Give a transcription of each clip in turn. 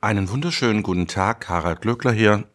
Einen wunderschönen guten Tag, Harald Glöckler hier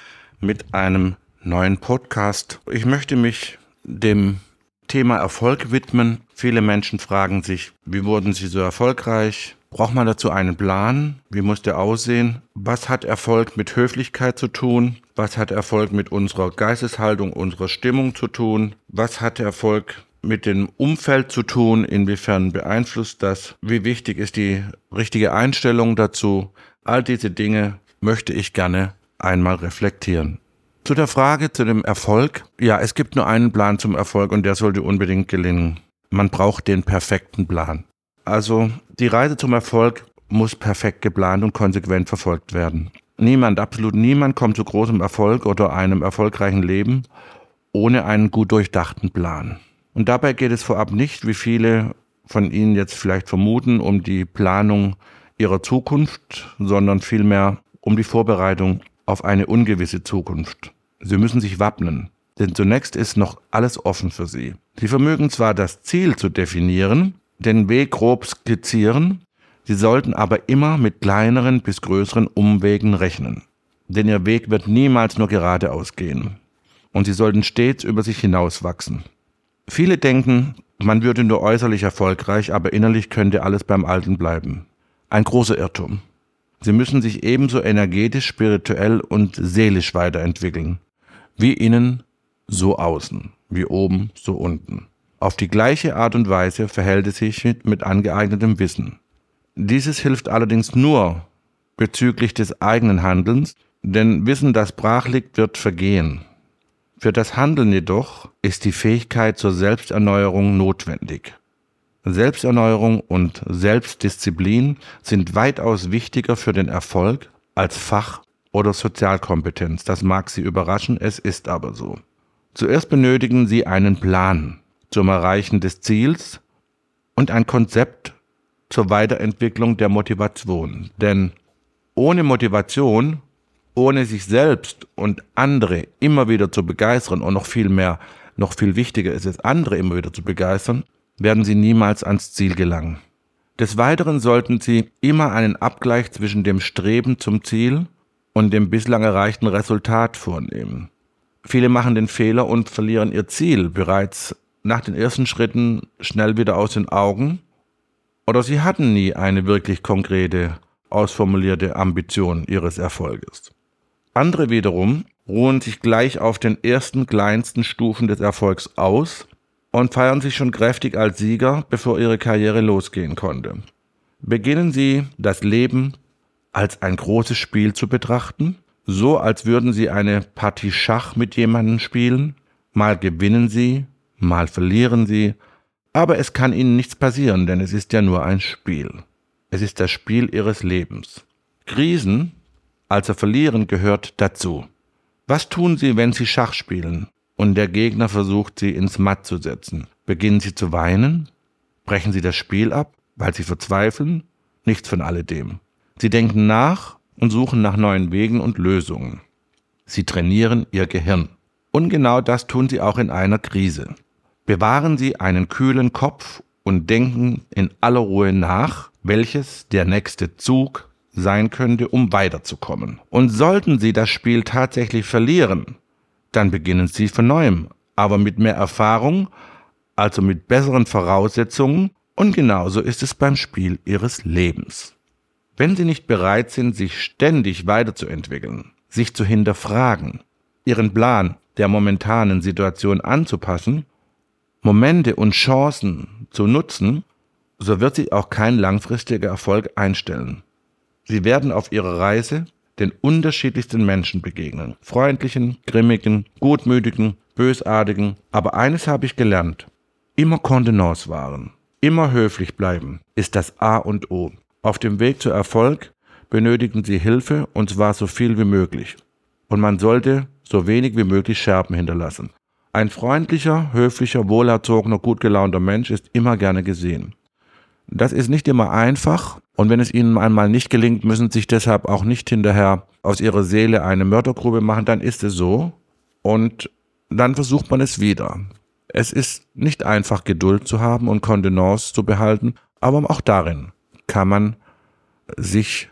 mit einem neuen Podcast. Ich möchte mich dem Thema Erfolg widmen. Viele Menschen fragen sich, wie wurden sie so erfolgreich? Braucht man dazu einen Plan? Wie muss der aussehen? Was hat Erfolg mit Höflichkeit zu tun? Was hat Erfolg mit unserer Geisteshaltung, unserer Stimmung zu tun? Was hat Erfolg mit dem Umfeld zu tun? Inwiefern beeinflusst das? Wie wichtig ist die richtige Einstellung dazu? All diese Dinge möchte ich gerne einmal reflektieren. Zu der Frage, zu dem Erfolg. Ja, es gibt nur einen Plan zum Erfolg und der sollte unbedingt gelingen. Man braucht den perfekten Plan. Also die Reise zum Erfolg muss perfekt geplant und konsequent verfolgt werden. Absolut niemand kommt zu großem Erfolg oder einem erfolgreichen Leben ohne einen gut durchdachten Plan. Und dabei geht es vorab nicht, wie viele von Ihnen jetzt vielleicht vermuten, um die Planung ihrer Zukunft, sondern vielmehr um die Vorbereitung auf eine ungewisse Zukunft. Sie müssen sich wappnen, denn zunächst ist noch alles offen für Sie. Sie vermögen zwar das Ziel zu definieren, den Weg grob skizzieren, Sie sollten aber immer mit kleineren bis größeren Umwegen rechnen. Denn Ihr Weg wird niemals nur geradeaus gehen. Und Sie sollten stets über sich hinauswachsen. Viele denken, man würde nur äußerlich erfolgreich, aber innerlich könnte alles beim Alten bleiben. Ein großer Irrtum. Sie müssen sich ebenso energetisch, spirituell und seelisch weiterentwickeln. Wie innen, so außen. Wie oben, so unten. Auf die gleiche Art und Weise verhält es sich mit angeeignetem Wissen. Dieses hilft allerdings nur bezüglich des eigenen Handelns, denn Wissen, das brach liegt, wird vergehen. Für das Handeln jedoch ist die Fähigkeit zur Selbsterneuerung notwendig. Selbsterneuerung und Selbstdisziplin sind weitaus wichtiger für den Erfolg als Fach- oder Sozialkompetenz. Das mag Sie überraschen, es ist aber so. Zuerst benötigen Sie einen Plan zum Erreichen des Ziels und ein Konzept zur Weiterentwicklung der Motivation. Denn ohne Motivation, ohne sich selbst und andere immer wieder zu begeistern und noch viel wichtiger ist es, andere immer wieder zu begeistern, werden Sie niemals ans Ziel gelangen. Des Weiteren sollten Sie immer einen Abgleich zwischen dem Streben zum Ziel und dem bislang erreichten Resultat vornehmen. Viele machen den Fehler und verlieren ihr Ziel bereits nach den ersten Schritten schnell wieder aus den Augen, oder sie hatten nie eine wirklich konkrete, ausformulierte Ambition ihres Erfolges. Andere wiederum ruhen sich gleich auf den ersten kleinsten Stufen des Erfolgs aus und feiern sich schon kräftig als Sieger, bevor ihre Karriere losgehen konnte. Beginnen Sie, das Leben als ein großes Spiel zu betrachten, so als würden Sie eine Partie Schach mit jemandem spielen. Mal gewinnen Sie, mal verlieren Sie, aber es kann Ihnen nichts passieren, denn es ist ja nur ein Spiel. Es ist das Spiel Ihres Lebens. Krisen, also Verlieren, gehört dazu. Was tun Sie, wenn Sie Schach spielen und der Gegner versucht, Sie ins Matt zu setzen? Beginnen Sie zu weinen? Brechen Sie das Spiel ab, weil Sie verzweifeln? Nichts von alledem. Sie denken nach und suchen nach neuen Wegen und Lösungen. Sie trainieren Ihr Gehirn. Und genau das tun Sie auch in einer Krise. Bewahren Sie einen kühlen Kopf und denken in aller Ruhe nach, welches der nächste Zug sein könnte, um weiterzukommen. Und sollten Sie das Spiel tatsächlich verlieren, dann beginnen Sie von neuem, aber mit mehr Erfahrung, also mit besseren Voraussetzungen, und genauso ist es beim Spiel Ihres Lebens. Wenn Sie nicht bereit sind, sich ständig weiterzuentwickeln, sich zu hinterfragen, Ihren Plan der momentanen Situation anzupassen, Momente und Chancen zu nutzen, so wird sich auch kein langfristiger Erfolg einstellen. Sie werden auf Ihrer Reise den unterschiedlichsten Menschen begegnen. Freundlichen, grimmigen, gutmütigen, bösartigen. Aber eines habe ich gelernt. Immer Kontenance wahren, immer höflich bleiben, ist das A und O. Auf dem Weg zu Erfolg benötigen Sie Hilfe, und zwar so viel wie möglich. Und man sollte so wenig wie möglich Scherben hinterlassen. Ein freundlicher, höflicher, wohlerzogener, gut gelaunter Mensch ist immer gerne gesehen. Das ist nicht immer einfach, und wenn es Ihnen einmal nicht gelingt, müssen Sie sich deshalb auch nicht hinterher aus Ihrer Seele eine Mördergrube machen, dann ist es so, und dann versucht man es wieder. Es ist nicht einfach, Geduld zu haben und Kontenance zu behalten, aber auch darin kann man sich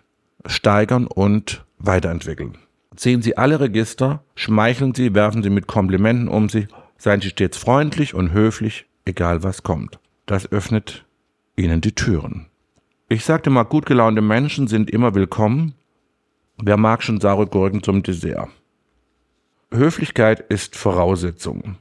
steigern und weiterentwickeln. Ziehen Sie alle Register, schmeicheln Sie, werfen Sie mit Komplimenten um sich, seien Sie stets freundlich und höflich, egal was kommt. Das öffnet Ihnen die Türen. Ich sagte mal, gut gelaunte Menschen sind immer willkommen. Wer mag schon saure Gurken zum Dessert? Höflichkeit ist Voraussetzung.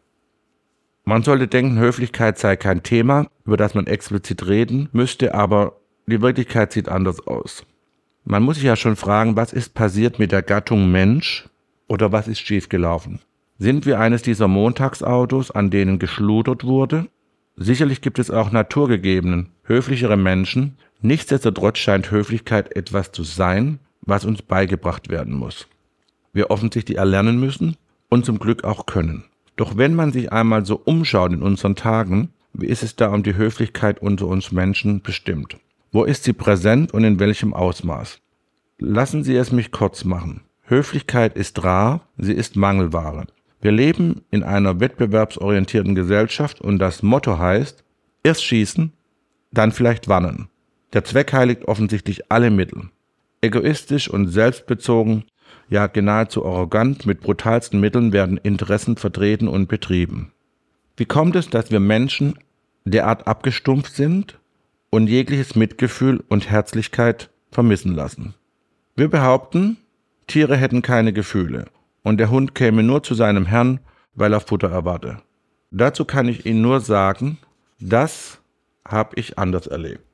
Man sollte denken, Höflichkeit sei kein Thema, über das man explizit reden müsste, aber die Wirklichkeit sieht anders aus. Man muss sich ja schon fragen, was ist passiert mit der Gattung Mensch oder was ist schiefgelaufen? Sind wir eines dieser Montagsautos, an denen geschludert wurde? Sicherlich gibt es auch naturgegebenen, höflichere Menschen. Nichtsdestotrotz scheint Höflichkeit etwas zu sein, was uns beigebracht werden muss. Wir offensichtlich erlernen müssen und zum Glück auch können. Doch wenn man sich einmal so umschaut in unseren Tagen, wie ist es da um die Höflichkeit unter uns Menschen bestimmt? Wo ist sie präsent und in welchem Ausmaß? Lassen Sie es mich kurz machen. Höflichkeit ist rar, sie ist Mangelware. Wir leben in einer wettbewerbsorientierten Gesellschaft und das Motto heißt, erst schießen, dann vielleicht warnen. Der Zweck heiligt offensichtlich alle Mittel. Egoistisch und selbstbezogen, ja nahezu arrogant, mit brutalsten Mitteln werden Interessen vertreten und betrieben. Wie kommt es, dass wir Menschen derart abgestumpft sind und jegliches Mitgefühl und Herzlichkeit vermissen lassen? Wir behaupten, Tiere hätten keine Gefühle und der Hund käme nur zu seinem Herrn, weil er Futter erwarte. Dazu kann ich Ihnen nur sagen, das habe ich anders erlebt.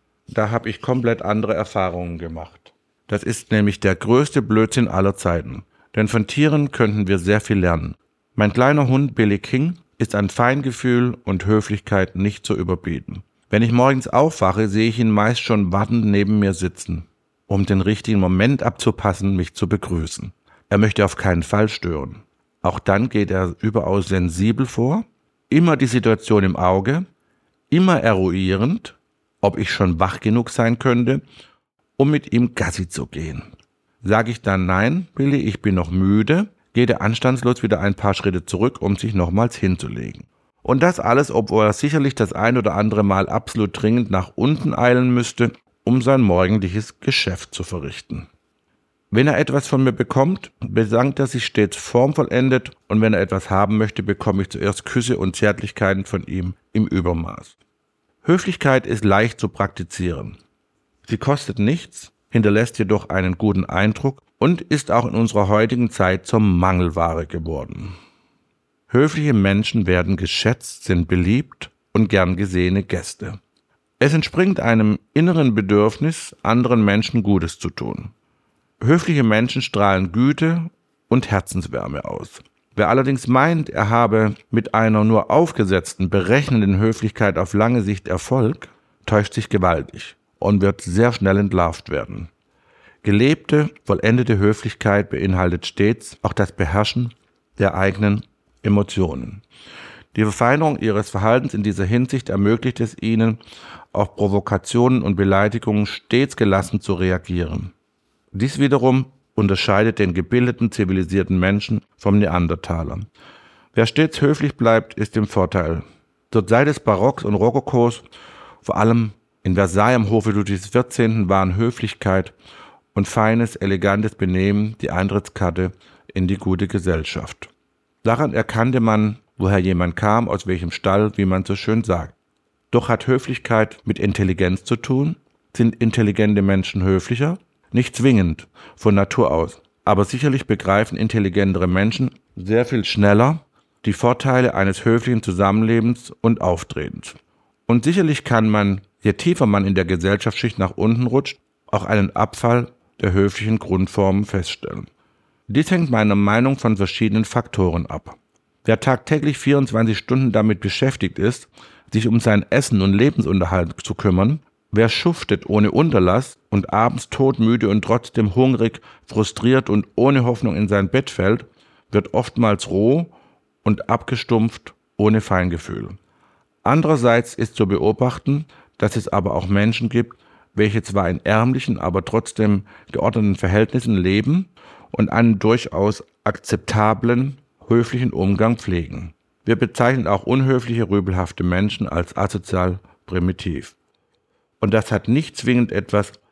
Da habe ich komplett andere Erfahrungen gemacht. Das ist nämlich der größte Blödsinn aller Zeiten. Denn von Tieren könnten wir sehr viel lernen. Mein kleiner Hund Billy King ist an Feingefühl und Höflichkeit nicht zu überbieten. Wenn ich morgens aufwache, sehe ich ihn meist schon wartend neben mir sitzen, um den richtigen Moment abzupassen, mich zu begrüßen. Er möchte auf keinen Fall stören. Auch dann geht er überaus sensibel vor, immer die Situation im Auge, immer eruierend, ob ich schon wach genug sein könnte, um mit ihm Gassi zu gehen. Sage ich dann nein, Billy, ich bin noch müde, geht er anstandslos wieder ein paar Schritte zurück, um sich nochmals hinzulegen. Und das alles, obwohl er sicherlich das ein oder andere Mal absolut dringend nach unten eilen müsste, um sein morgendliches Geschäft zu verrichten. Wenn er etwas von mir bekommt, bedankt er sich stets formvollendet und wenn er etwas haben möchte, bekomme ich zuerst Küsse und Zärtlichkeiten von ihm im Übermaß. Höflichkeit ist leicht zu praktizieren. Sie kostet nichts, hinterlässt jedoch einen guten Eindruck und ist auch in unserer heutigen Zeit zur Mangelware geworden. Höfliche Menschen werden geschätzt, sind beliebt und gern gesehene Gäste. Es entspringt einem inneren Bedürfnis, anderen Menschen Gutes zu tun. Höfliche Menschen strahlen Güte und Herzenswärme aus. Wer allerdings meint, er habe mit einer nur aufgesetzten, berechnenden Höflichkeit auf lange Sicht Erfolg, täuscht sich gewaltig und wird sehr schnell entlarvt werden. Gelebte, vollendete Höflichkeit beinhaltet stets auch das Beherrschen der eigenen Emotionen. Die Verfeinerung ihres Verhaltens in dieser Hinsicht ermöglicht es ihnen, auf Provokationen und Beleidigungen stets gelassen zu reagieren. Dies wiederum unterscheidet den gebildeten, zivilisierten Menschen vom Neandertaler. Wer stets höflich bleibt, ist im Vorteil. Zur Zeit des Barocks und Rokokos, vor allem in Versailles am Hofe Ludwigs XIV. Waren Höflichkeit und feines, elegantes Benehmen die Eintrittskarte in die gute Gesellschaft. Daran erkannte man, woher jemand kam, aus welchem Stall, wie man so schön sagt. Doch hat Höflichkeit mit Intelligenz zu tun? Sind intelligente Menschen höflicher? Nicht zwingend, von Natur aus. Aber sicherlich begreifen intelligentere Menschen sehr viel schneller die Vorteile eines höflichen Zusammenlebens und Auftretens. Und sicherlich kann man, je tiefer man in der Gesellschaftsschicht nach unten rutscht, auch einen Abfall der höflichen Grundformen feststellen. Dies hängt meiner Meinung nach von verschiedenen Faktoren ab. Wer tagtäglich 24 Stunden damit beschäftigt ist, sich um sein Essen und Lebensunterhalt zu kümmern, wer schuftet ohne Unterlass und abends todmüde und trotzdem hungrig, frustriert und ohne Hoffnung in sein Bett fällt, wird oftmals roh und abgestumpft, ohne Feingefühl. Andererseits ist zu beobachten, dass es aber auch Menschen gibt, welche zwar in ärmlichen, aber trotzdem geordneten Verhältnissen leben und einen durchaus akzeptablen, höflichen Umgang pflegen. Wir bezeichnen auch unhöfliche, rübelhafte Menschen als asozial primitiv. Und das hat nicht zwingend etwas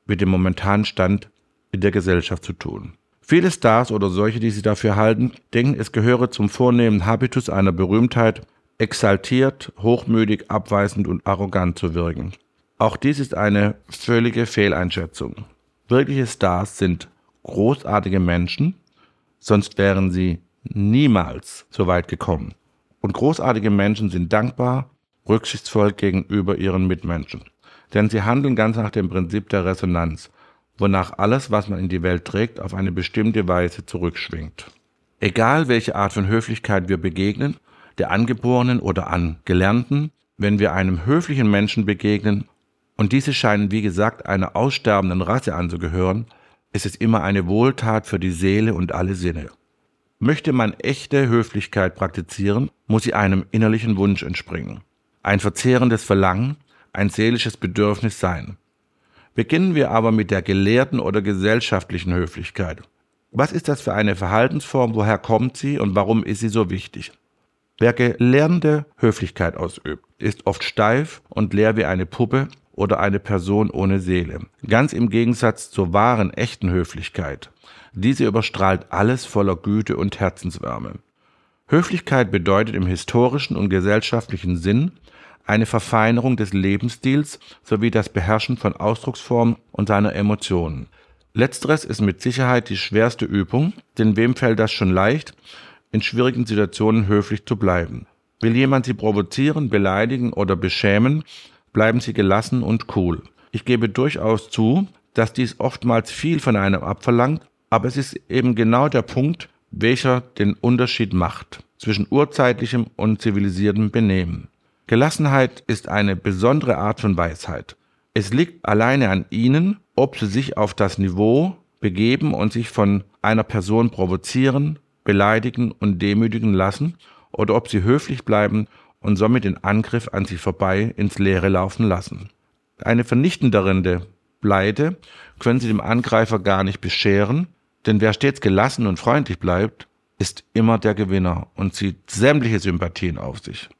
mit dem momentanen Stand in der Gesellschaft zu tun. Viele Stars oder solche, die sich dafür halten, denken, es gehöre zum vornehmen Habitus einer Berühmtheit, exaltiert, hochmütig, abweisend und arrogant zu wirken. Auch dies ist eine völlige Fehleinschätzung. Wirkliche Stars sind großartige Menschen, sonst wären sie niemals so weit gekommen. Und großartige Menschen sind dankbar, rücksichtsvoll gegenüber ihren Mitmenschen. Denn sie handeln ganz nach dem Prinzip der Resonanz, wonach alles, was man in die Welt trägt, auf eine bestimmte Weise zurückschwingt. Egal welche Art von Höflichkeit wir begegnen, der angeborenen oder angelernten, wenn wir einem höflichen Menschen begegnen, und diese scheinen wie gesagt einer aussterbenden Rasse anzugehören, ist es immer eine Wohltat für die Seele und alle Sinne. Möchte man echte Höflichkeit praktizieren, muss sie einem innerlichen Wunsch entspringen. Ein verzehrendes Verlangen, ein seelisches Bedürfnis sein. Beginnen wir aber mit der gelehrten oder gesellschaftlichen Höflichkeit. Was ist das für eine Verhaltensform, woher kommt sie und warum ist sie so wichtig? Wer gelernte Höflichkeit ausübt, ist oft steif und leer wie eine Puppe oder eine Person ohne Seele. Ganz im Gegensatz zur wahren, echten Höflichkeit. Diese überstrahlt alles voller Güte und Herzenswärme. Höflichkeit bedeutet im historischen und gesellschaftlichen Sinn eine Verfeinerung des Lebensstils sowie das Beherrschen von Ausdrucksformen und seiner Emotionen. Letzteres ist mit Sicherheit die schwerste Übung, denn wem fällt das schon leicht, in schwierigen Situationen höflich zu bleiben? Will jemand Sie provozieren, beleidigen oder beschämen, bleiben Sie gelassen und cool. Ich gebe durchaus zu, dass dies oftmals viel von einem abverlangt, aber es ist eben genau der Punkt, welcher den Unterschied macht zwischen urzeitlichem und zivilisiertem Benehmen. Gelassenheit ist eine besondere Art von Weisheit. Es liegt alleine an Ihnen, ob Sie sich auf das Niveau begeben und sich von einer Person provozieren, beleidigen und demütigen lassen oder ob Sie höflich bleiben und somit den Angriff an sich vorbei ins Leere laufen lassen. Eine vernichtendere Pleite können Sie dem Angreifer gar nicht bescheren, denn wer stets gelassen und freundlich bleibt, ist immer der Gewinner und zieht sämtliche Sympathien auf sich.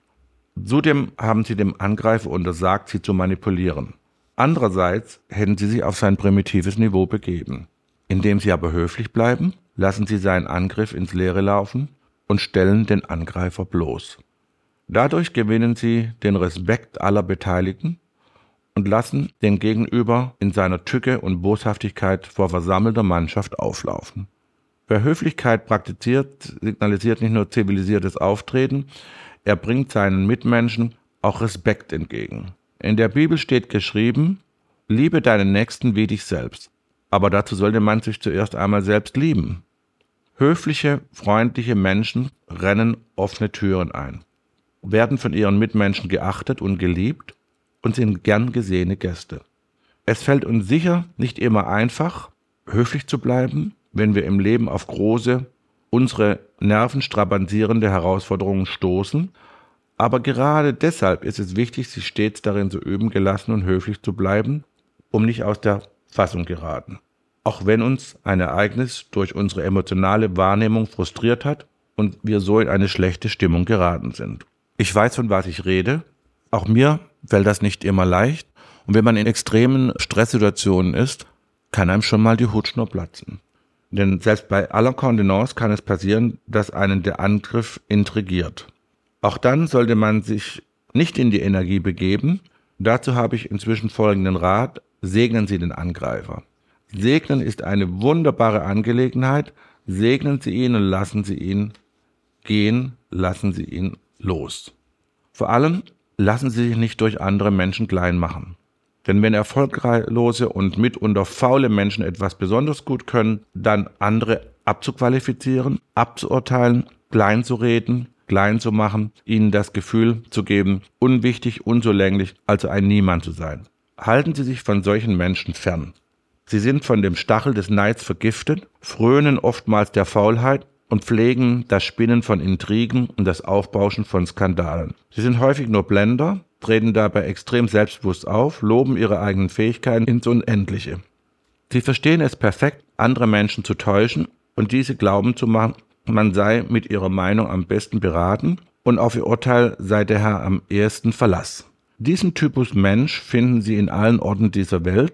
Zudem haben Sie dem Angreifer untersagt, Sie zu manipulieren. Andererseits hätten Sie sich auf sein primitives Niveau begeben. Indem Sie aber höflich bleiben, lassen Sie seinen Angriff ins Leere laufen und stellen den Angreifer bloß. Dadurch gewinnen Sie den Respekt aller Beteiligten und lassen den Gegenüber in seiner Tücke und Boshaftigkeit vor versammelter Mannschaft auflaufen. Wer Höflichkeit praktiziert, signalisiert nicht nur zivilisiertes Auftreten, er bringt seinen Mitmenschen auch Respekt entgegen. In der Bibel steht geschrieben, liebe deinen Nächsten wie dich selbst. Aber dazu sollte man sich zuerst einmal selbst lieben. Höfliche, freundliche Menschen rennen offene Türen ein, werden von ihren Mitmenschen geachtet und geliebt und sind gern gesehene Gäste. Es fällt uns sicher nicht immer einfach, höflich zu bleiben, wenn wir im Leben auf große, unsere Nerven strapazierende Herausforderungen stoßen, aber gerade deshalb ist es wichtig, sich stets darin zu üben, gelassen und höflich zu bleiben, um nicht aus der Fassung geraten. Auch wenn uns ein Ereignis durch unsere emotionale Wahrnehmung frustriert hat und wir so in eine schlechte Stimmung geraten sind. Ich weiß, von was ich rede. Auch mir fällt das nicht immer leicht. Und wenn man in extremen Stresssituationen ist, kann einem schon mal die Hutschnur platzen. Denn selbst bei aller Kontenance kann es passieren, dass einen der Angriff intrigiert. Auch dann sollte man sich nicht in die Energie begeben. Dazu habe ich inzwischen folgenden Rat: Segnen Sie den Angreifer. Segnen ist eine wunderbare Angelegenheit. Segnen Sie ihn und lassen Sie ihn gehen, lassen Sie ihn los. Vor allem lassen Sie sich nicht durch andere Menschen klein machen. Denn wenn erfolglose und mitunter faule Menschen etwas besonders gut können, dann andere abzuqualifizieren, abzuurteilen, klein zu reden, klein zu machen, ihnen das Gefühl zu geben, unwichtig, unzulänglich, also ein Niemand zu sein. Halten Sie sich von solchen Menschen fern. Sie sind von dem Stachel des Neids vergiftet, frönen oftmals der Faulheit und pflegen das Spinnen von Intrigen und das Aufbauschen von Skandalen. Sie sind häufig nur Blender, treten dabei extrem selbstbewusst auf, loben ihre eigenen Fähigkeiten ins Unendliche. Sie verstehen es perfekt, andere Menschen zu täuschen und diese glauben zu machen, man sei mit ihrer Meinung am besten beraten und auf ihr Urteil sei der Herr am ehesten Verlass. Diesen Typus Mensch finden Sie in allen Orten dieser Welt.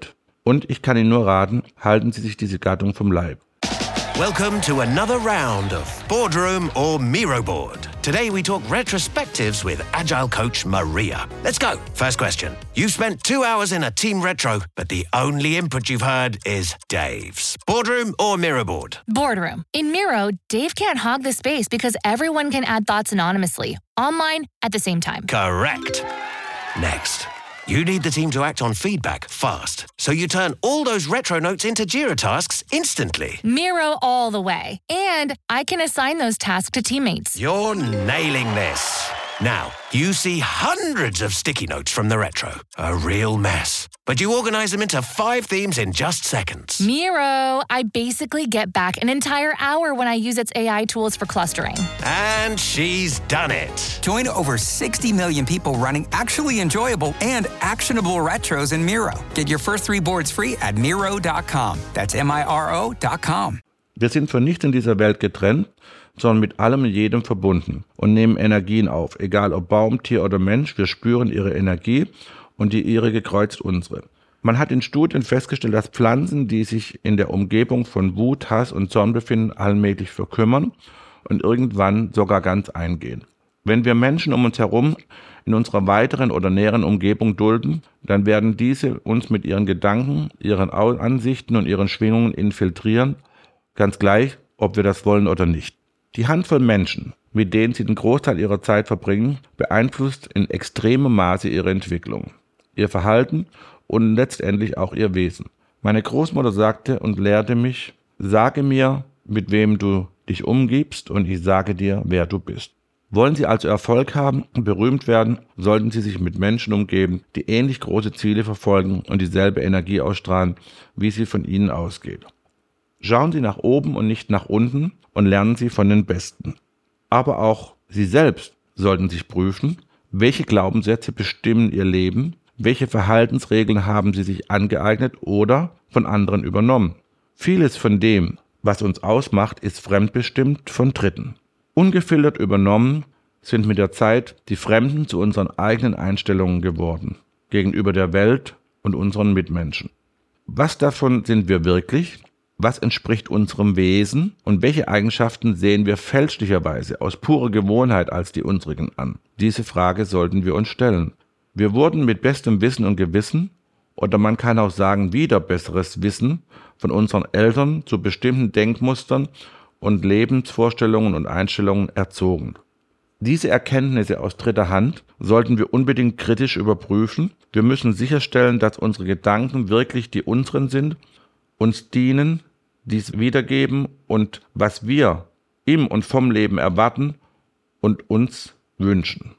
Und ich kann Ihnen nur raten, halten Sie sich diese Gattung vom Leib. Welcome to another round of Boardroom or Miro Board. Today we talk retrospectives with Agile coach Maria. Let's go. First question. You've spent 2 hours in a team retro, but the only input you've heard is Dave's. Boardroom or Miro Board? Boardroom. In Miro, Dave can't hog the space because everyone can add thoughts anonymously, online, at the same time. Correct. Next. You need the team to act on feedback fast, so you turn all those retro notes into Jira tasks instantly. Miro all the way. And I can assign those tasks to teammates. You're nailing this. Now, you see hundreds of sticky notes from the retro. A real mess. But you organize them into 5 themes in just seconds. Miro, I basically get back an entire hour when I use its AI tools for clustering. And she's done it. Join over 60 million people running actually enjoyable and actionable retros in Miro. Get your first 3 boards free at Miro.com. That's Miro.com. Wir sind von nichts in dieser Welt getrennt, sondern mit allem und jedem verbunden und nehmen Energien auf. Egal ob Baum, Tier oder Mensch, wir spüren ihre Energie und die ihrige kreuzt unsere. Man hat in Studien festgestellt, dass Pflanzen, die sich in der Umgebung von Wut, Hass und Zorn befinden, allmählich verkümmern und irgendwann sogar ganz eingehen. Wenn wir Menschen um uns herum in unserer weiteren oder näheren Umgebung dulden, dann werden diese uns mit ihren Gedanken, ihren Ansichten und ihren Schwingungen infiltrieren, ganz gleich, ob wir das wollen oder nicht. Die Handvoll Menschen, mit denen sie den Großteil ihrer Zeit verbringen, beeinflusst in extremem Maße ihre Entwicklung, ihr Verhalten und letztendlich auch ihr Wesen. Meine Großmutter sagte und lehrte mich, sage mir, mit wem du dich umgibst und ich sage dir, wer du bist. Wollen Sie also Erfolg haben und berühmt werden, sollten Sie sich mit Menschen umgeben, die ähnlich große Ziele verfolgen und dieselbe Energie ausstrahlen, wie sie von Ihnen ausgeht. Schauen Sie nach oben und nicht nach unten und lernen Sie von den Besten. Aber auch Sie selbst sollten sich prüfen, welche Glaubenssätze bestimmen Ihr Leben, welche Verhaltensregeln haben Sie sich angeeignet oder von anderen übernommen. Vieles von dem, was uns ausmacht, ist fremdbestimmt von Dritten. Ungefiltert übernommen sind mit der Zeit die Fremden zu unseren eigenen Einstellungen geworden, gegenüber der Welt und unseren Mitmenschen. Was davon sind wir wirklich? Was entspricht unserem Wesen und welche Eigenschaften sehen wir fälschlicherweise aus purer Gewohnheit als die unsrigen an? Diese Frage sollten wir uns stellen. Wir wurden mit bestem Wissen und Gewissen, oder man kann auch sagen wieder besseres Wissen, von unseren Eltern zu bestimmten Denkmustern und Lebensvorstellungen und Einstellungen erzogen. Diese Erkenntnisse aus dritter Hand sollten wir unbedingt kritisch überprüfen. Wir müssen sicherstellen, dass unsere Gedanken wirklich die unseren sind, uns dienen, dies wiedergeben und was wir im und vom Leben erwarten und uns wünschen.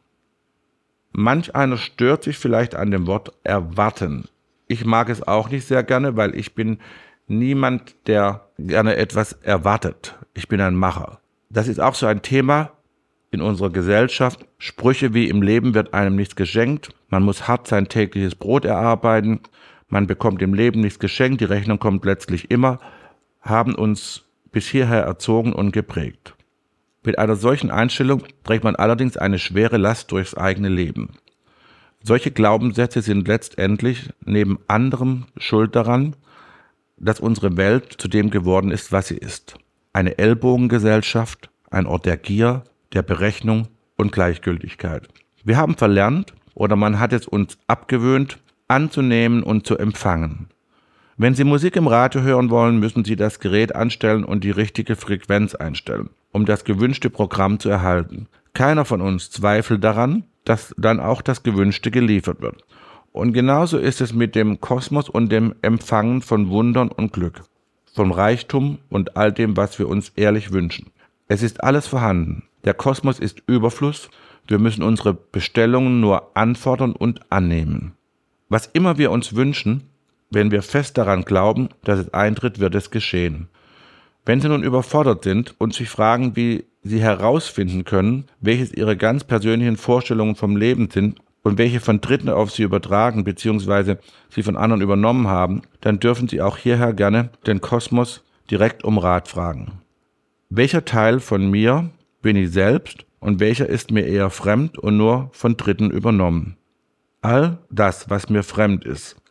Manch einer stört sich vielleicht an dem Wort erwarten. Ich mag es auch nicht sehr gerne, weil ich bin niemand, der gerne etwas erwartet. Ich bin ein Macher. Das ist auch so ein Thema in unserer Gesellschaft. Sprüche wie im Leben wird einem nichts geschenkt, man muss hart sein tägliches Brot erarbeiten, man bekommt im Leben nichts geschenkt, die Rechnung kommt letztlich immer, haben uns bis hierher erzogen und geprägt. Mit einer solchen Einstellung trägt man allerdings eine schwere Last durchs eigene Leben. Solche Glaubenssätze sind letztendlich neben anderem schuld daran, dass unsere Welt zu dem geworden ist, was sie ist. Eine Ellbogengesellschaft, ein Ort der Gier, der Berechnung und Gleichgültigkeit. Wir haben verlernt, oder man hat es uns abgewöhnt, anzunehmen und zu empfangen. Wenn Sie Musik im Radio hören wollen, müssen Sie das Gerät anstellen und die richtige Frequenz einstellen, um das gewünschte Programm zu erhalten. Keiner von uns zweifelt daran, dass dann auch das Gewünschte geliefert wird. Und genauso ist es mit dem Kosmos und dem Empfangen von Wundern und Glück, vom Reichtum und all dem, was wir uns ehrlich wünschen. Es ist alles vorhanden. Der Kosmos ist Überfluss. Wir müssen unsere Bestellungen nur anfordern und annehmen. Was immer wir uns wünschen, wenn wir fest daran glauben, dass es eintritt, wird es geschehen. Wenn Sie nun überfordert sind und sich fragen, wie Sie herausfinden können, welches Ihre ganz persönlichen Vorstellungen vom Leben sind und welche von Dritten auf Sie übertragen bzw. Sie von anderen übernommen haben, dann dürfen Sie auch hierher gerne den Kosmos direkt um Rat fragen. Welcher Teil von mir bin ich selbst und welcher ist mir eher fremd und nur von Dritten übernommen? All das, was mir fremd ist,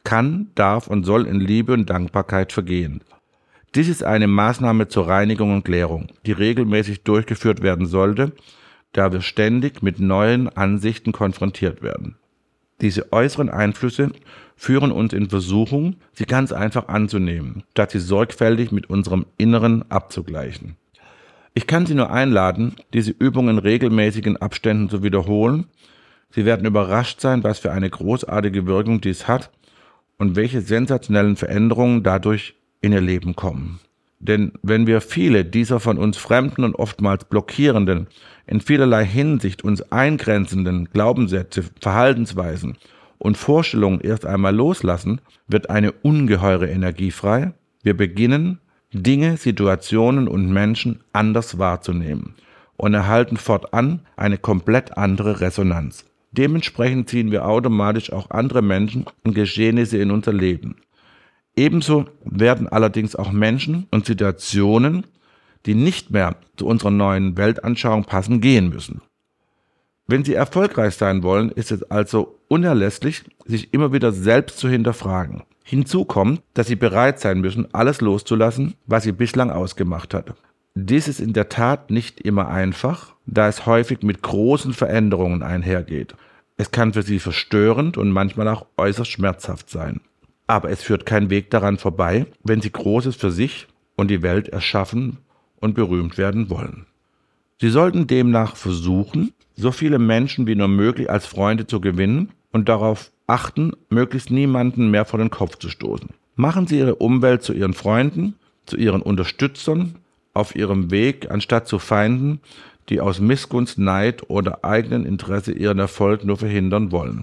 kann, darf und soll in Liebe und Dankbarkeit vergehen. Dies ist eine Maßnahme zur Reinigung und Klärung, die regelmäßig durchgeführt werden sollte, da wir ständig mit neuen Ansichten konfrontiert werden. Diese äußeren Einflüsse führen uns in Versuchung, sie ganz einfach anzunehmen, statt sie sorgfältig mit unserem Inneren abzugleichen. Ich kann Sie nur einladen, diese Übung in regelmäßigen Abständen zu wiederholen. Sie werden überrascht sein, was für eine großartige Wirkung dies hat und welche sensationellen Veränderungen dadurch in Ihr Leben kommen. Denn wenn wir viele dieser von uns fremden und oftmals blockierenden, in vielerlei Hinsicht uns eingrenzenden Glaubenssätze, Verhaltensweisen und Vorstellungen erst einmal loslassen, wird eine ungeheure Energie frei. Wir beginnen, Dinge, Situationen und Menschen anders wahrzunehmen und erhalten fortan eine komplett andere Resonanz. Dementsprechend ziehen wir automatisch auch andere Menschen und Geschehnisse in unser Leben. Ebenso werden allerdings auch Menschen und Situationen, die nicht mehr zu unserer neuen Weltanschauung passen, gehen müssen. Wenn Sie erfolgreich sein wollen, ist es also unerlässlich, sich immer wieder selbst zu hinterfragen. Hinzu kommt, dass Sie bereit sein müssen, alles loszulassen, was Sie bislang ausgemacht hat. Dies ist in der Tat nicht immer einfach, da es häufig mit großen Veränderungen einhergeht. Es kann für Sie verstörend und manchmal auch äußerst schmerzhaft sein. Aber es führt kein Weg daran vorbei, wenn Sie Großes für sich und die Welt erschaffen und berühmt werden wollen. Sie sollten demnach versuchen, so viele Menschen wie nur möglich als Freunde zu gewinnen und darauf achten, möglichst niemanden mehr vor den Kopf zu stoßen. Machen Sie Ihre Umwelt zu Ihren Freunden, zu Ihren Unterstützern auf Ihrem Weg, anstatt zu Feinden, die aus Missgunst, Neid oder eigenem Interesse Ihren Erfolg nur verhindern wollen.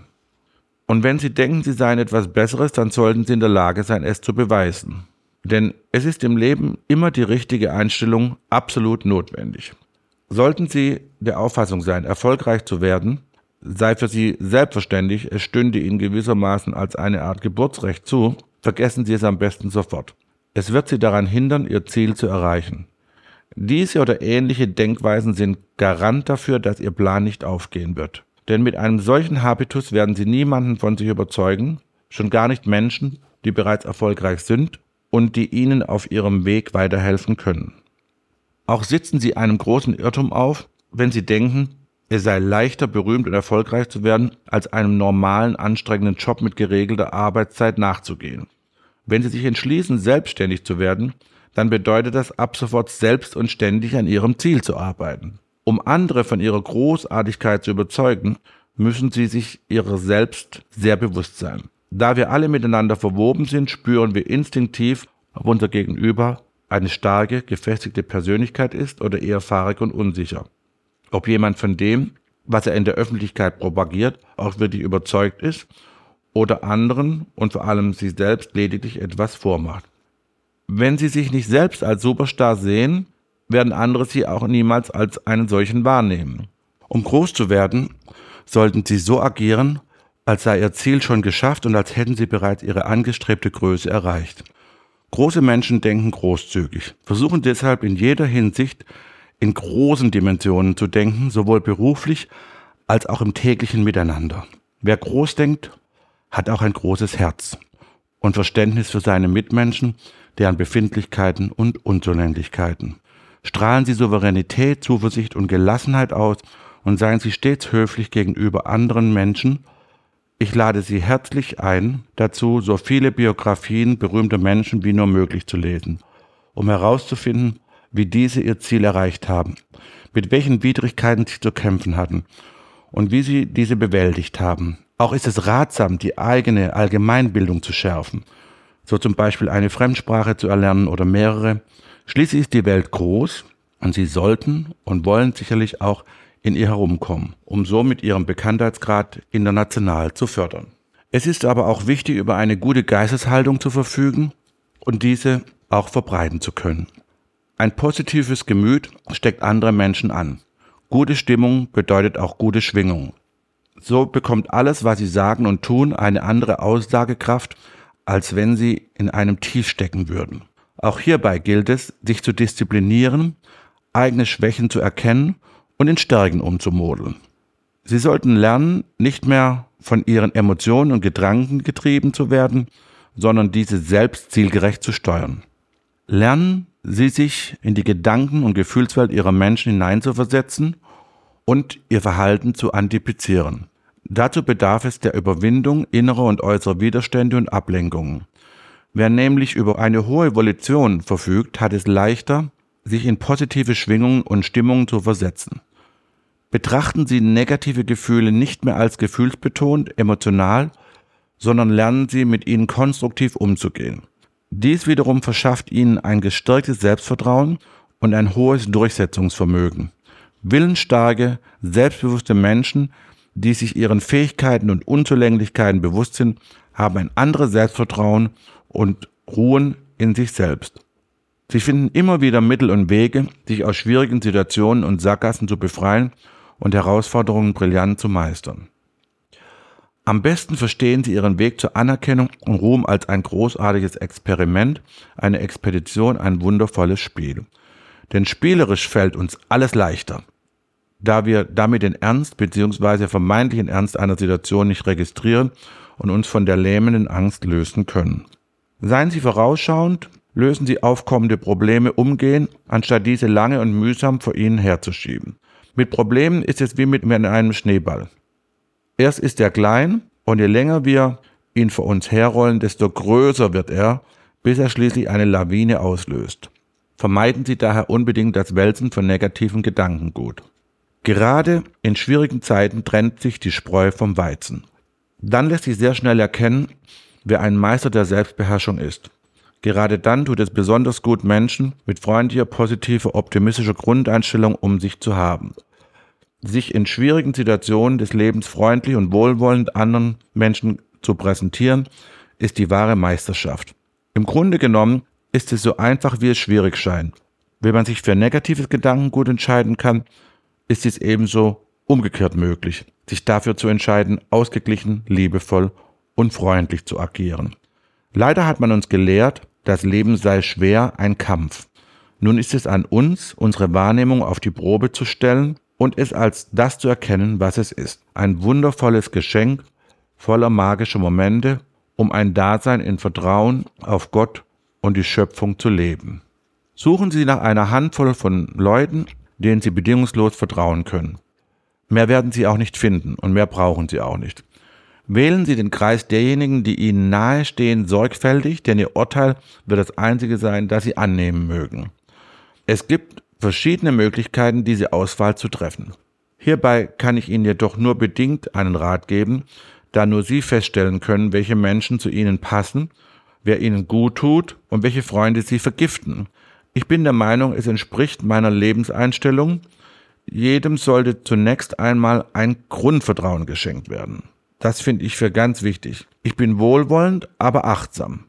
Und wenn Sie denken, Sie seien etwas Besseres, dann sollten Sie in der Lage sein, es zu beweisen. Denn es ist im Leben immer die richtige Einstellung absolut notwendig. Sollten Sie der Auffassung sein, erfolgreich zu werden, sei für Sie selbstverständlich, es stünde Ihnen gewissermaßen als eine Art Geburtsrecht zu, vergessen Sie es am besten sofort. Es wird Sie daran hindern, Ihr Ziel zu erreichen. Diese oder ähnliche Denkweisen sind Garant dafür, dass Ihr Plan nicht aufgehen wird. Denn mit einem solchen Habitus werden Sie niemanden von sich überzeugen, schon gar nicht Menschen, die bereits erfolgreich sind und die Ihnen auf Ihrem Weg weiterhelfen können. Auch sitzen Sie einem großen Irrtum auf, wenn Sie denken, es sei leichter, berühmt und erfolgreich zu werden, als einem normalen, anstrengenden Job mit geregelter Arbeitszeit nachzugehen. Wenn Sie sich entschließen, selbstständig zu werden, dann bedeutet das ab sofort selbst und ständig an Ihrem Ziel zu arbeiten. Um andere von ihrer Großartigkeit zu überzeugen, müssen Sie sich Ihrer selbst sehr bewusst sein. Da wir alle miteinander verwoben sind, spüren wir instinktiv, ob unser Gegenüber eine starke, gefestigte Persönlichkeit ist oder eher fahrig und unsicher. Ob jemand von dem, was er in der Öffentlichkeit propagiert, auch wirklich überzeugt ist oder anderen und vor allem sich selbst lediglich etwas vormacht. Wenn Sie sich nicht selbst als Superstar sehen, werden andere Sie auch niemals als einen solchen wahrnehmen. Um groß zu werden, sollten Sie so agieren, als sei Ihr Ziel schon geschafft und als hätten Sie bereits Ihre angestrebte Größe erreicht. Große Menschen denken großzügig, versuchen deshalb in jeder Hinsicht in großen Dimensionen zu denken, sowohl beruflich als auch im täglichen Miteinander. Wer groß denkt, hat auch ein großes Herz und Verständnis für seine Mitmenschen, deren Befindlichkeiten und Unzulänglichkeiten. Strahlen Sie Souveränität, Zuversicht und Gelassenheit aus und seien Sie stets höflich gegenüber anderen Menschen. Ich lade Sie herzlich ein, dazu so viele Biografien berühmter Menschen wie nur möglich zu lesen, um herauszufinden, wie diese ihr Ziel erreicht haben, mit welchen Widrigkeiten sie zu kämpfen hatten und wie sie diese bewältigt haben. Auch ist es ratsam, die eigene Allgemeinbildung zu schärfen, so zum Beispiel eine Fremdsprache zu erlernen oder mehrere. Schließlich ist die Welt groß und Sie sollten und wollen sicherlich auch in ihr herumkommen, um so mit Ihrem Bekanntheitsgrad international zu fördern. Es ist aber auch wichtig, über eine gute Geisteshaltung zu verfügen und diese auch verbreiten zu können. Ein positives Gemüt steckt andere Menschen an. Gute Stimmung bedeutet auch gute Schwingung. So bekommt alles, was Sie sagen und tun, eine andere Aussagekraft, als wenn Sie in einem Tief stecken würden. Auch hierbei gilt es, sich zu disziplinieren, eigene Schwächen zu erkennen und in Stärken umzumodeln. Sie sollten lernen, nicht mehr von ihren Emotionen und Gedanken getrieben zu werden, sondern diese selbst zielgerecht zu steuern. Lernen Sie sich in die Gedanken- und Gefühlswelt Ihrer Menschen hineinzuversetzen und Ihr Verhalten zu antizipieren. Dazu bedarf es der Überwindung innerer und äußerer Widerstände und Ablenkungen. Wer nämlich über eine hohe Volition verfügt, hat es leichter, sich in positive Schwingungen und Stimmungen zu versetzen. Betrachten Sie negative Gefühle nicht mehr als gefühlsbetont, emotional, sondern lernen Sie, mit ihnen konstruktiv umzugehen. Dies wiederum verschafft Ihnen ein gestärktes Selbstvertrauen und ein hohes Durchsetzungsvermögen. Willensstarke, selbstbewusste Menschen, die sich ihren Fähigkeiten und Unzulänglichkeiten bewusst sind, haben ein anderes Selbstvertrauen und ruhen in sich selbst. Sie finden immer wieder Mittel und Wege, sich aus schwierigen Situationen und Sackgassen zu befreien und Herausforderungen brillant zu meistern. Am besten verstehen Sie Ihren Weg zur Anerkennung und Ruhm als ein großartiges Experiment, eine Expedition, ein wundervolles Spiel. Denn spielerisch fällt uns alles leichter, da wir damit den Ernst bzw. vermeintlichen Ernst einer Situation nicht registrieren und uns von der lähmenden Angst lösen können. Seien Sie vorausschauend, lösen Sie aufkommende Probleme umgehend, anstatt diese lange und mühsam vor Ihnen herzuschieben. Mit Problemen ist es wie mit einem Schneeball. Erst ist er klein und je länger wir ihn vor uns herrollen, desto größer wird er, bis er schließlich eine Lawine auslöst. Vermeiden Sie daher unbedingt das Wälzen von negativen Gedankengut. Gerade in schwierigen Zeiten trennt sich die Spreu vom Weizen. Dann lässt sich sehr schnell erkennen, wer ein Meister der Selbstbeherrschung ist. Gerade dann tut es besonders gut, Menschen mit freundlicher, positiver, optimistischer Grundeinstellung um sich zu haben. Sich in schwierigen Situationen des Lebens freundlich und wohlwollend anderen Menschen zu präsentieren, ist die wahre Meisterschaft. Im Grunde genommen ist es so einfach, wie es schwierig scheint. Wenn man sich für negatives Gedankengut entscheiden kann, ist es ebenso umgekehrt möglich, sich dafür zu entscheiden, ausgeglichen, liebevoll und freundlich zu agieren. Leider hat man uns gelehrt, das Leben sei schwer, ein Kampf. Nun ist es an uns, unsere Wahrnehmung auf die Probe zu stellen und es als das zu erkennen, was es ist. Ein wundervolles Geschenk voller magischer Momente, um ein Dasein in Vertrauen auf Gott und die Schöpfung zu leben. Suchen Sie nach einer Handvoll von Leuten, denen Sie bedingungslos vertrauen können. Mehr werden Sie auch nicht finden und mehr brauchen Sie auch nicht. Wählen Sie den Kreis derjenigen, die Ihnen nahestehen, sorgfältig, denn Ihr Urteil wird das einzige sein, das Sie annehmen mögen. Es gibt verschiedene Möglichkeiten, diese Auswahl zu treffen. Hierbei kann ich Ihnen jedoch nur bedingt einen Rat geben, da nur Sie feststellen können, welche Menschen zu Ihnen passen, wer Ihnen gut tut und welche Freunde Sie vergiften. Ich bin der Meinung, es entspricht meiner Lebenseinstellung. Jedem sollte zunächst einmal ein Grundvertrauen geschenkt werden. Das finde ich für ganz wichtig. Ich bin wohlwollend, aber achtsam.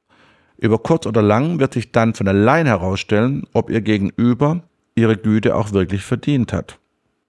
Über kurz oder lang wird sich dann von allein herausstellen, ob Ihr Gegenüber Ihre Güte auch wirklich verdient hat.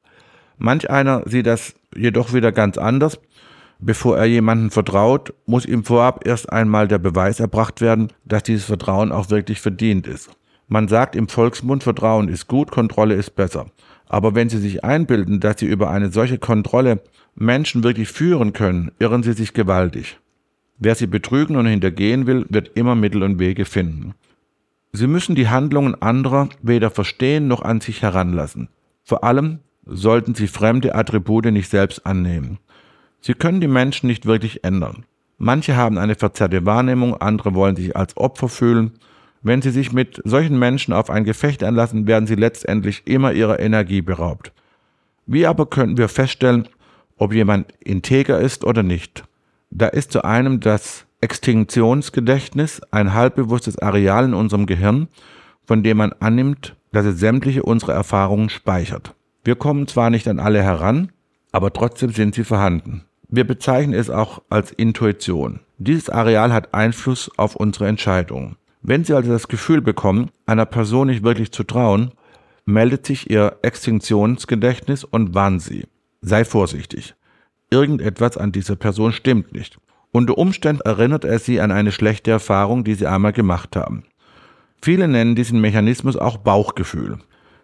Manch einer sieht das jedoch wieder ganz anders. Bevor er jemandem vertraut, muss ihm vorab erst einmal der Beweis erbracht werden, dass dieses Vertrauen auch wirklich verdient ist. Man sagt im Volksmund, Vertrauen ist gut, Kontrolle ist besser. Aber wenn Sie sich einbilden, dass Sie über eine solche Kontrolle Menschen wirklich führen können, irren Sie sich gewaltig. Wer Sie betrügen und hintergehen will, wird immer Mittel und Wege finden. Sie müssen die Handlungen anderer weder verstehen noch an sich heranlassen. Vor allem sollten Sie fremde Attribute nicht selbst annehmen. Sie können die Menschen nicht wirklich ändern. Manche haben eine verzerrte Wahrnehmung, andere wollen sich als Opfer fühlen. Wenn Sie sich mit solchen Menschen auf ein Gefecht einlassen, werden Sie letztendlich immer ihrer Energie beraubt. Wie aber können wir feststellen, ob jemand integer ist oder nicht? Da ist zu einem das Extinktionsgedächtnis, ein halbbewusstes Areal in unserem Gehirn, von dem man annimmt, dass es sämtliche unserer Erfahrungen speichert. Wir kommen zwar nicht an alle heran, aber trotzdem sind sie vorhanden. Wir bezeichnen es auch als Intuition. Dieses Areal hat Einfluss auf unsere Entscheidungen. Wenn Sie also das Gefühl bekommen, einer Person nicht wirklich zu trauen, meldet sich Ihr Extinktionsgedächtnis und warnt Sie. Sei vorsichtig. Irgendetwas an dieser Person stimmt nicht. Unter Umständen erinnert er Sie an eine schlechte Erfahrung, die Sie einmal gemacht haben. Viele nennen diesen Mechanismus auch Bauchgefühl.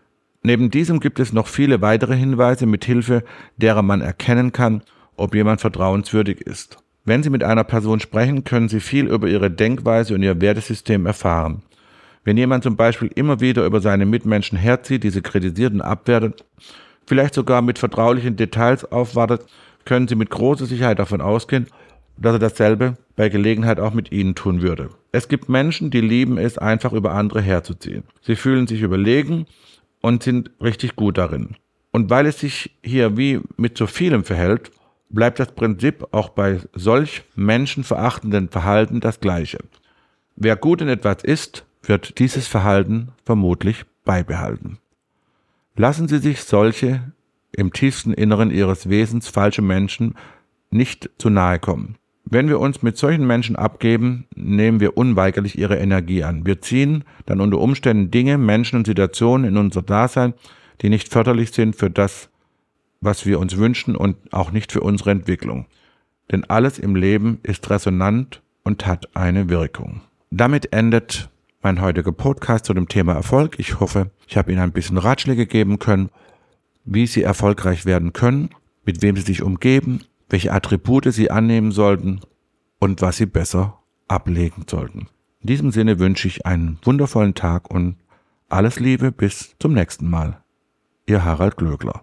Neben diesem gibt es noch viele weitere Hinweise, mit Hilfe derer man erkennen kann, ob jemand vertrauenswürdig ist. Wenn Sie mit einer Person sprechen, können Sie viel über ihre Denkweise und ihr Wertesystem erfahren. Wenn jemand zum Beispiel immer wieder über seine Mitmenschen herzieht, diese kritisiert und abwertet, vielleicht sogar mit vertraulichen Details aufwartet, können Sie mit großer Sicherheit davon ausgehen, dass er dasselbe bei Gelegenheit auch mit Ihnen tun würde. Es gibt Menschen, die lieben es, einfach über andere herzuziehen. Sie fühlen sich überlegen und sind richtig gut darin. Und weil es sich hier wie mit so vielem verhält, bleibt das Prinzip auch bei solch menschenverachtenden Verhalten das gleiche. Wer gut in etwas ist, wird dieses Verhalten vermutlich beibehalten. Lassen Sie sich solche im tiefsten Inneren ihres Wesens falsche Menschen nicht zu nahe kommen. Wenn wir uns mit solchen Menschen abgeben, nehmen wir unweigerlich ihre Energie an. Wir ziehen dann unter Umständen Dinge, Menschen und Situationen in unser Dasein, die nicht förderlich sind für das, was wir uns wünschen und auch nicht für unsere Entwicklung. Denn alles im Leben ist resonant und hat eine Wirkung. Damit endet mein heutiger Podcast zu dem Thema Erfolg. Ich hoffe, ich habe Ihnen ein bisschen Ratschläge geben können, wie Sie erfolgreich werden können, mit wem Sie sich umgeben, welche Attribute Sie annehmen sollten und was Sie besser ablegen sollten. In diesem Sinne wünsche ich einen wundervollen Tag und alles Liebe bis zum nächsten Mal. Ihr Harald Glöckler.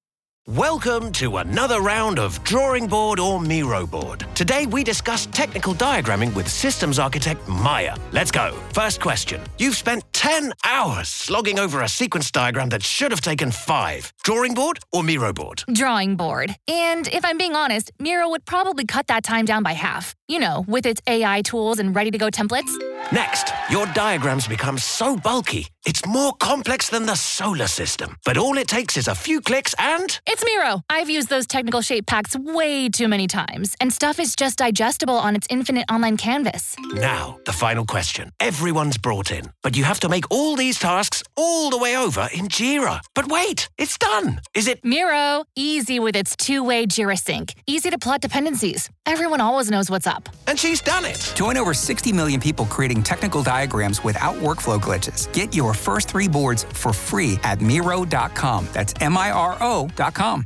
Welcome to another round of Drawing Board or Miro Board. Today we discuss technical diagramming with systems architect Maya. Let's go. First question. You've spent 10 hours slogging over a sequence diagram that should have taken 5. Drawing board or Miro board? Drawing board. And if I'm being honest, Miro would probably cut that time down by half. You know, with its AI tools and ready-to-go templates. Next, your diagrams become so bulky, it's more complex than the solar system. But all it takes is a few clicks and... It's Miro. I've used those technical shape packs way too many times, and stuff is just digestible on its infinite online canvas. Now, the final question. Everyone's brought in, but you have to make all these tasks all the way over in Jira. But wait, it's done. Is it... Miro, easy with its two-way Jira sync. Easy to plot dependencies. Everyone always knows what's up. And she's done it. Join over 60 million people creating technical diagrams without workflow glitches. Get your first 3 boards for free at Miro.com. That's Miro.com.